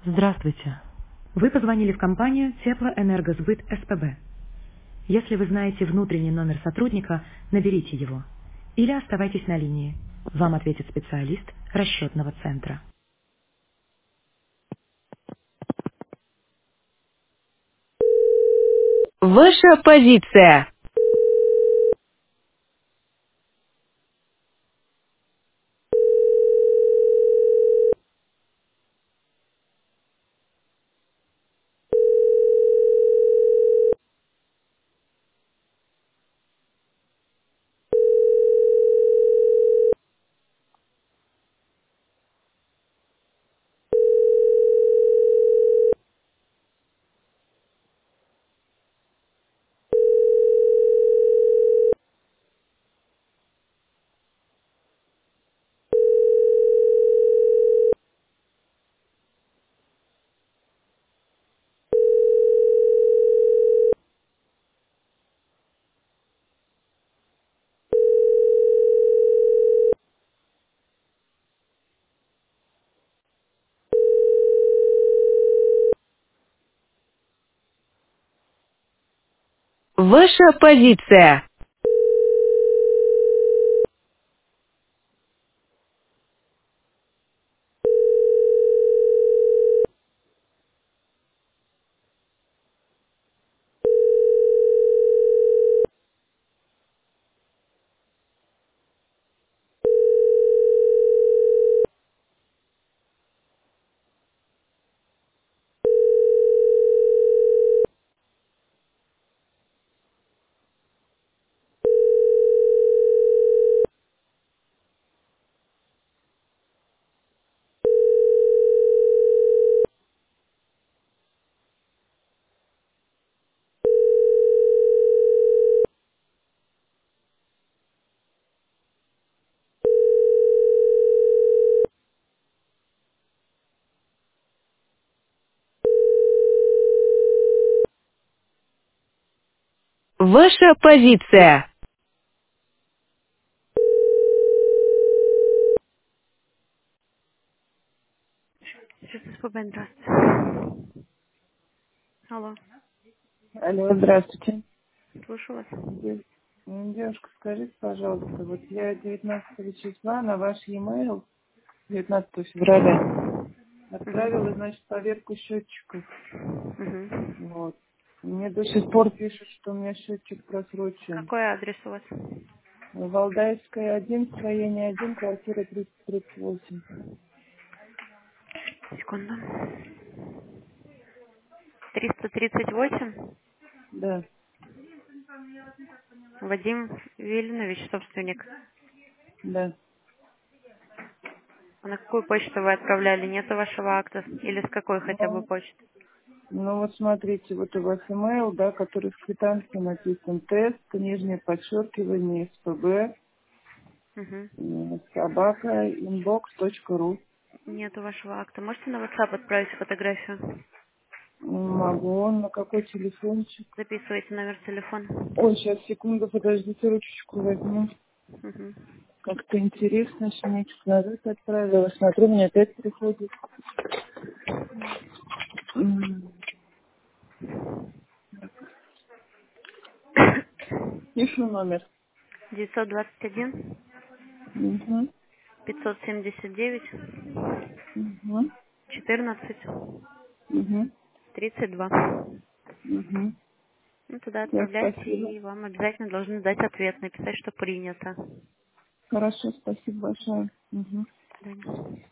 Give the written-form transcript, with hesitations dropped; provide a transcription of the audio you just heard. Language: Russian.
Здравствуйте. Вы позвонили в компанию Теплоэнергосбыт СПБ. Если вы знаете внутренний номер сотрудника, наберите его. Или оставайтесь на линии. Вам ответит специалист расчетного центра. Ваша позиция. Ваша позиция. Ваша позиция. Сейчас СПБ, здравствуйте. Алло, Алло, здравствуйте. слушаю вас. Девушка, скажите, пожалуйста, вот я 19 числа на ваш e-mail, 19 февраля, отправила, Угу. значит, поверку счетчиков. Угу. Вот. Мне до сих пор пишут, что у меня счетчик просрочен. Какой адрес у вас? Валдайская, 1, строение 1, квартира 338. Секунду. 338. Да, Вадим Вильнович, собственник. да. А на какую почту вы отправляли? Нету вашего акта? Или с какой хотя бы Ну, почты? ну вот смотрите, вот у вас email, да, который в квитанции написан тест, нижнее подчеркивание, СПБ, Угу. собака, inbox.ru. Нету вашего акта. Можете на WhatsApp отправить фотографию? Могу, на какой телефончик? Записывайте номер телефона. Ой, сейчас, секунду, подождите, ручечку возьму. Угу. Как-то интересно, что месяц назад отправила. Смотрю, мне опять приходит. М, Пишу номер. 921 Угу, 579 угу, 14 угу, 32. угу. Ну, туда Все, отправляйте, спасибо. и вам обязательно должны дать ответ, написать, что принято. Хорошо, спасибо большое. Угу. До свидания.